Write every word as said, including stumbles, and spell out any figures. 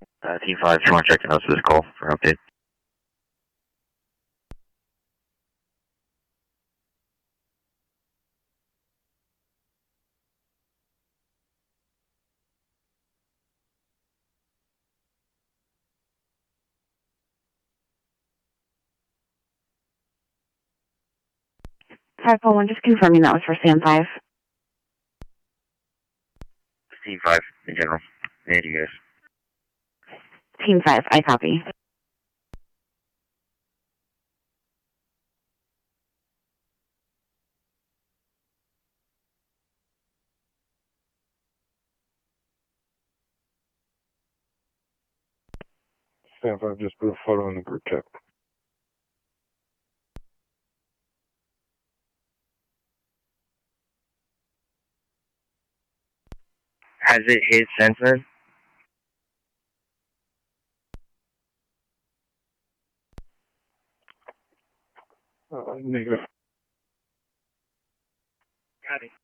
Uh, Team five, if you want to check the notes of this call for an update. five four one, just confirming that was for Sam five. Team five, in general. And you guys. Team five, I copy. Sam five just put a photo in the group chat. Has it hit since then? Uh, negative. Got it.